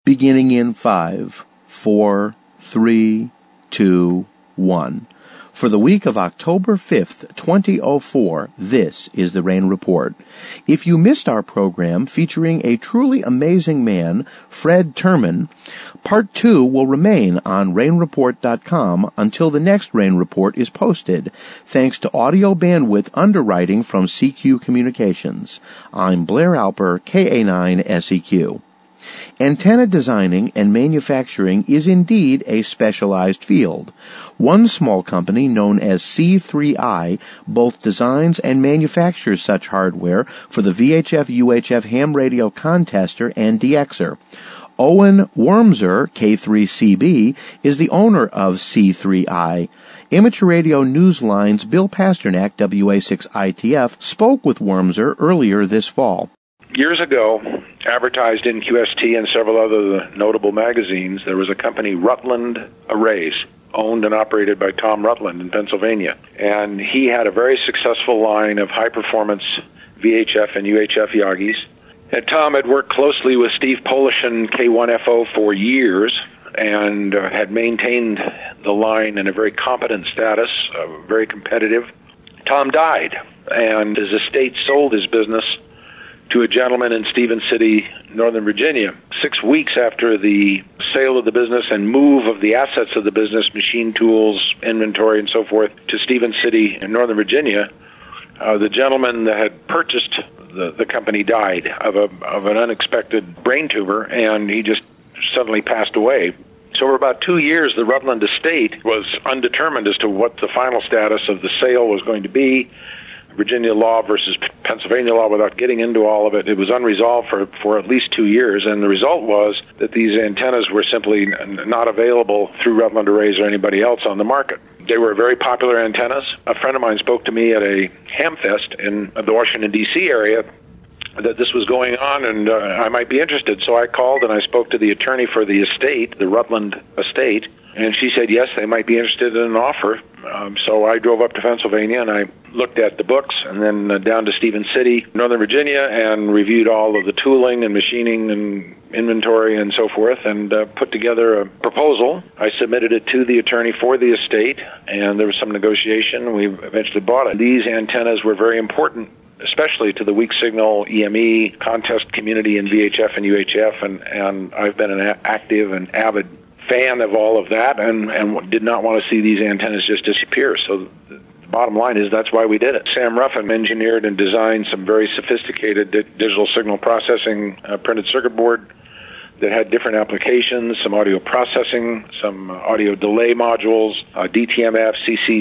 Beginning in 5, 4, 3, 2, 1. For the week of October 5th, 2004, this is the Rain Report. If you missed our program featuring a truly amazing man, Fred Terman, Part 2 will remain on rainreport.com until the next Rain Report is posted, thanks to audio bandwidth underwriting from CQ Communications. I'm Blair Alper, KA9SEQ. Antenna designing and manufacturing is indeed a specialized field. One small company known as C3I both designs and manufactures such hardware for the VHF-UHF ham radio contester and DXer. Owen Wormser, K3CB, is the owner of C3I. Amateur Radio Newsline's Bill Pasternak, WA6ITF, spoke with Wormser earlier this fall. Years ago, advertised in QST and several other notable magazines, there was a company, Rutland Arrays, owned and operated by Tom Rutland in Pennsylvania. And he had a very successful line of high-performance VHF and UHF Yagis. And Tom had worked closely with Steve Polish and K1FO for years and had maintained the line in a very competent status, very competitive. Tom died, and his estate sold his business to a gentleman in Stephen City, Northern Virginia. 6 weeks after the sale of the business and move of the assets of the business, machine tools, inventory, and so forth, to Stephen City in Northern Virginia, the gentleman that had purchased the company died of an unexpected brain tumor, and he just suddenly passed away. So for about 2 years, the Rutland estate was undetermined as to what the final status of the sale was going to be. Virginia law versus Pennsylvania law, without getting into all of it, it was unresolved for at least 2 years, and the result was that these antennas were simply not available through Rutland Arrays or anybody else on the market. They were very popular antennas. A friend of mine spoke to me at a Hamfest in the Washington, D.C. area that this was going on, and I might be interested. So I called and I spoke to the attorney for the estate, the Rutland estate, and she said, yes, they might be interested in an offer. So I drove up to Pennsylvania and I looked at the books and then down to Stephen City, Northern Virginia, and reviewed all of the tooling and machining and inventory and so forth, and put together a proposal. I submitted it to the attorney for the estate, and there was some negotiation. We eventually bought it. These antennas were very important, especially to the weak signal EME contest community in VHF and UHF, and I've been an active and avid fan of all of that, and did not want to see these antennas just disappear. So the bottom line is that's why we did it. Sam Ruffin engineered and designed some very sophisticated digital signal processing printed circuit board that had different applications, some audio processing, some audio delay modules, DTMF,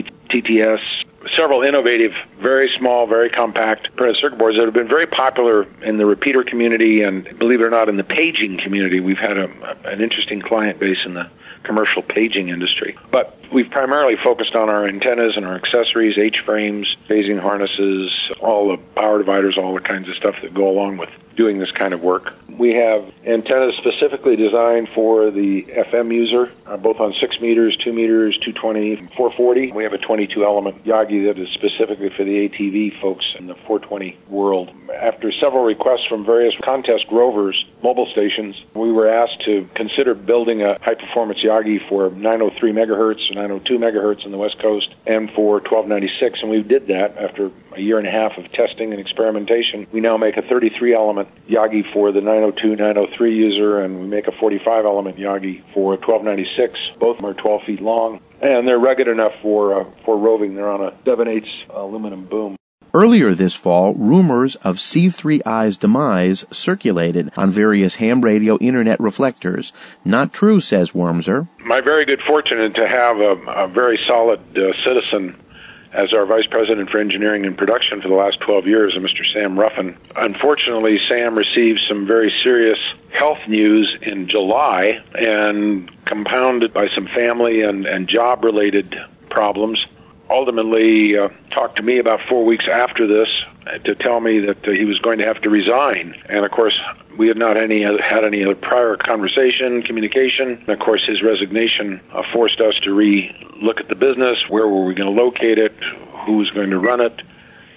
CCTTS, several innovative, very small, very compact printed circuit boards that have been very popular in the repeater community and, believe it or not, in the paging community. We've had an interesting client base in the commercial paging industry. But we've primarily focused on our antennas and our accessories, H-frames, phasing harnesses, all the power dividers, all the kinds of stuff that go along with doing this kind of work. We have antennas specifically designed for the FM user, both on 6 meters, 2 meters, 220, 440. We have a 22-element Yagi that is specifically for the ATV folks in the 420 world. After several requests from various contest rovers, mobile stations, we were asked to consider building a high-performance Yagi for 903 megahertz, 902 megahertz on the West Coast, and for 1296, and we did that after a year and a half of testing and experimentation. We now make a 33-element Yagi for the 902, 903 user, and we make a 45-element Yagi for 1296. Both of them are 12 feet long, and they're rugged enough for roving. They're on a 7/8 aluminum boom. Earlier this fall, rumors of C3I's demise circulated on various ham radio internet reflectors. Not true, says Wormser. My very good fortune to have a very solid citizen as our Vice President for Engineering and Production for the last 12 years, Mr. Sam Ruffin. Unfortunately, Sam received some very serious health news in July, and compounded by some family and job-related problems, ultimately talked to me about 4 weeks after this to tell me that he was going to have to resign. And of course, we had not had any other prior communication. And of course, his resignation forced us to re-look at the business. Where were we going to locate it? Who was going to run it?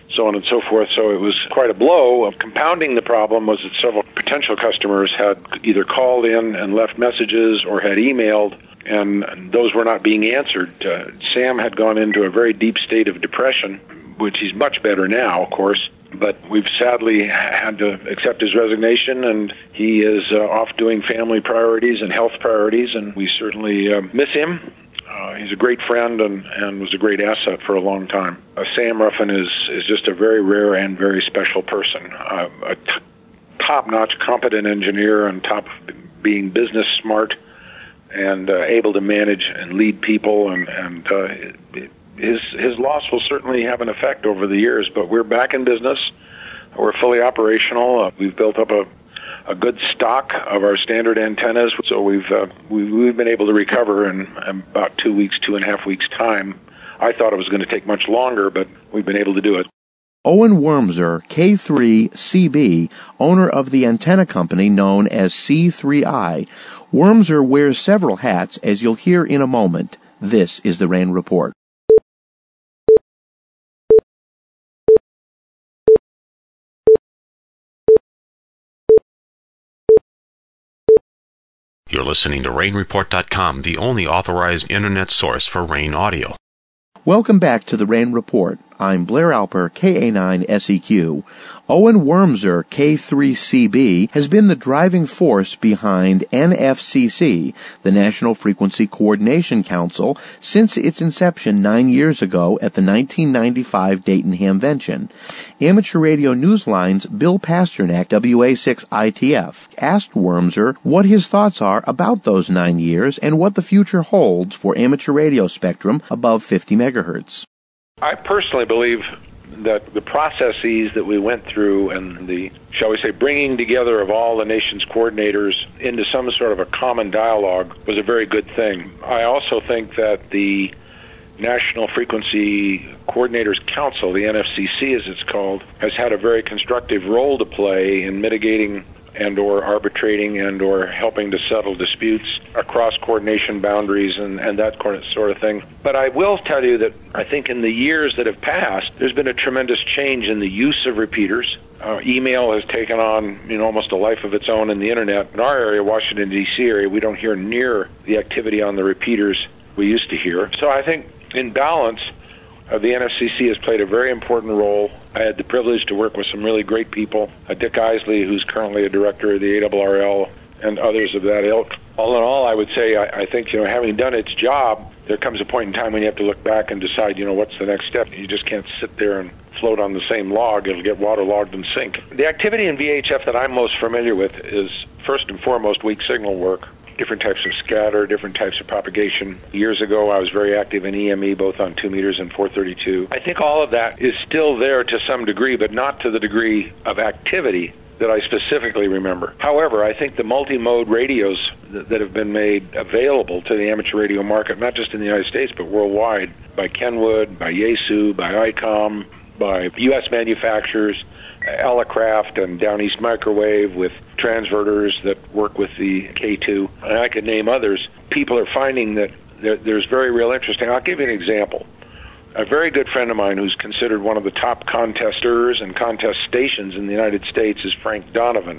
so on and so forth. So it was quite a blow. Compounding the problem was that several potential customers had either called in and left messages or had emailed, and those were not being answered. Sam had gone into a very deep state of depression, which he's much better now, of course, but we've sadly had to accept his resignation, and he is off doing family priorities and health priorities, and we certainly miss him. He's a great friend and was a great asset for a long time. Sam Ruffin is just a very rare and very special person, a top-notch, competent engineer on top of being business smart and able to manage and lead people, and his loss will certainly have an effect over the years, but we're back in business. We're fully operational. We've built up a good stock of our standard antennas, so we've been able to recover in about 2.5 weeks time. I thought it was going to take much longer, but we've been able to do it. Owen Wormser, K3CB, owner of the antenna company known as C3I. Wormser wears several hats, as you'll hear in a moment. This is the RAND Report. You're listening to RainReport.com, the only authorized internet source for Rain audio. Welcome back to the RAND Report. I'm Blair Alper, KA9SEQ. Owen Wormser, K3CB, has been the driving force behind NFCC, the National Frequency Coordination Council, since its inception 9 years ago at the 1995 Dayton Hamvention. Amateur Radio Newsline's Bill Pasternak, WA6ITF, asked Wormser what his thoughts are about those 9 years and what the future holds for amateur radio spectrum above 50 megahertz. I personally believe that the processes that we went through and the, shall we say, bringing together of all the nation's coordinators into some sort of a common dialogue was a very good thing. I also think that the National Frequency Coordinators Council, the NFCC as it's called, has had a very constructive role to play in mitigating and or arbitrating and or helping to settle disputes across coordination boundaries and that sort of thing. But I will tell you that I think in the years that have passed, there's been a tremendous change in the use of repeaters. Email has taken on almost a life of its own in the Internet. In our area, Washington, D.C. area, we don't hear near the activity on the repeaters we used to hear. So I think in balance, the NFCC has played a very important role. I had the privilege to work with some really great people. Dick Isley, who's currently a director of the ARRL, and others of that ilk. All in all, I would say I think, having done its job, there comes a point in time when you have to look back and decide, what's the next step. You just can't sit there and float on the same log. It'll get waterlogged and sink. The activity in VHF that I'm most familiar with is, first and foremost, weak signal work. Different types of scatter, different types of propagation. Years ago, I was very active in EME, both on 2 meters and 432. I think all of that is still there to some degree, but not to the degree of activity that I specifically remember. However, I think the multi-mode radios that have been made available to the amateur radio market, not just in the United States, but worldwide, by Kenwood, by Yaesu, by ICOM, by U.S. manufacturers, Elecraft and Down East Microwave with transverters that work with the K2, and I could name others. People are finding that there's very real interest. And I'll give you an example. A very good friend of mine who's considered one of the top contesters and contest stations in the United States is Frank Donovan,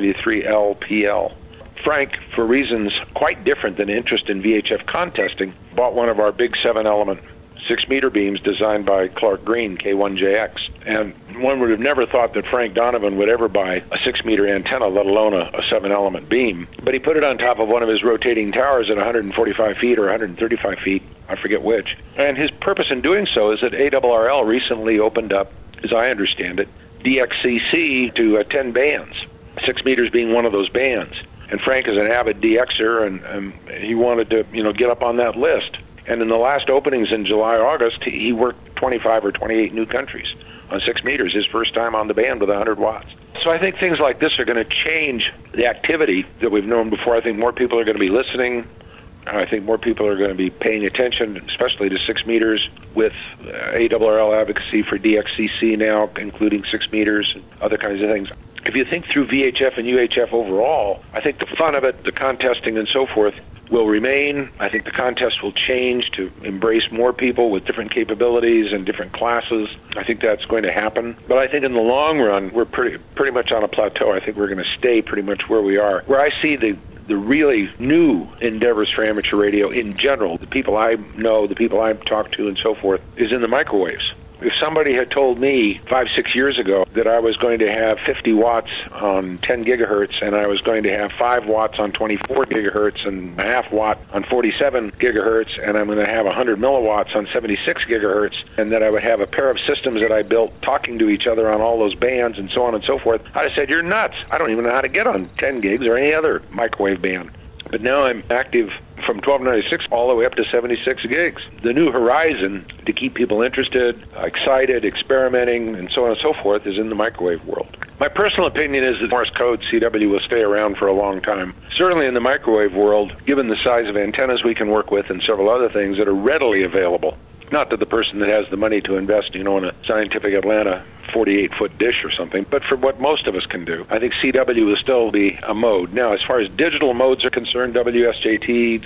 W3LPL. Frank, for reasons quite different than interest in VHF contesting, bought one of our big 7-element 6-meter beams designed by Clark Green, K1JX. And one would have never thought that Frank Donovan would ever buy a 6-meter antenna, let alone a 7-element beam. But he put it on top of one of his rotating towers at 145 feet or 135 feet, I forget which. And his purpose in doing so is that ARRL recently opened up, as I understand it, DXCC to 10 bands, 6 meters being one of those bands. And Frank is an avid DXer, and he wanted to, get up on that list. And in the last openings in July, August, he worked 25 or 28 new countries on 6 meters, his first time on the band with 100 watts. So I think things like this are going to change the activity that we've known before. I think more people are going to be listening. I think more people are going to be paying attention, especially to 6 meters, with ARRL advocacy for DXCC now, including 6 meters and other kinds of things. If you think through VHF and UHF overall, I think the fun of it, the contesting and so forth, will remain. I think the contest will change to embrace more people with different capabilities and different classes. I think that's going to happen. But I think in the long run, we're pretty much on a plateau. I think we're going to stay pretty much where we are. Where I see the really new endeavors for amateur radio in general, the people I know, the people I've talked to and so forth, is in the microwaves. If somebody had told me 5-6 years ago that I was going to have 50 watts on 10 gigahertz and I was going to have 5 watts on 24 gigahertz and a half watt on 47 gigahertz and I'm going to have 100 milliwatts on 76 gigahertz and that I would have a pair of systems that I built talking to each other on all those bands and so on and so forth, I'd have said, you're nuts. I don't even know how to get on 10 gigs or any other microwave band. But now I'm active from 1296 all the way up to 76 gigs. The new horizon to keep people interested, excited, experimenting, and so on and so forth is in the microwave world. My personal opinion is that Morse code CW will stay around for a long time. Certainly in the microwave world, given the size of antennas we can work with and several other things that are readily available. Not that the person that has the money to invest, in a Scientific Atlanta 48-foot dish or something, but for what most of us can do. I think CW will still be a mode. Now, as far as digital modes are concerned, WSJT,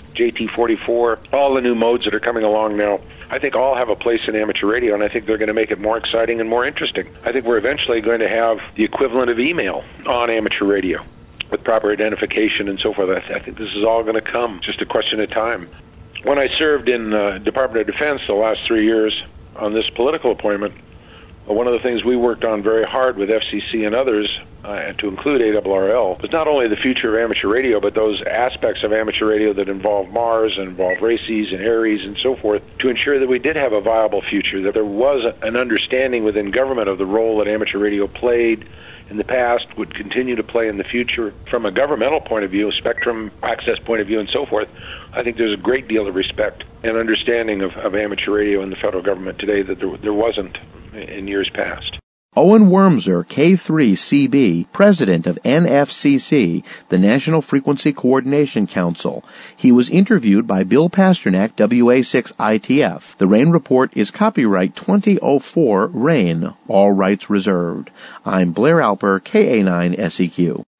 JT44, all the new modes that are coming along now, I think all have a place in amateur radio, and I think they're going to make it more exciting and more interesting. I think we're eventually going to have the equivalent of email on amateur radio with proper identification and so forth. I think this is all going to come, just a question of time. When I served in Department of Defense the last 3 years on this political appointment, one of the things we worked on very hard with FCC and others, to include ARRL, was not only the future of amateur radio, but those aspects of amateur radio that involve Mars and involve RACES and ARES and so forth, to ensure that we did have a viable future, that there was an understanding within government of the role that amateur radio played in the past, would continue to play in the future. From a governmental point of view, spectrum access point of view and so forth, I think there's a great deal of respect and understanding of amateur radio in the federal government today that there wasn't in years past. Owen Wormser, K3CB, president of NFCC, the National Frequency Coordination Council. He was interviewed by Bill Pasternak, WA6ITF. The RAIN Report is copyright 2004 RAIN, all rights reserved. I'm Blair Alper, KA9SEQ.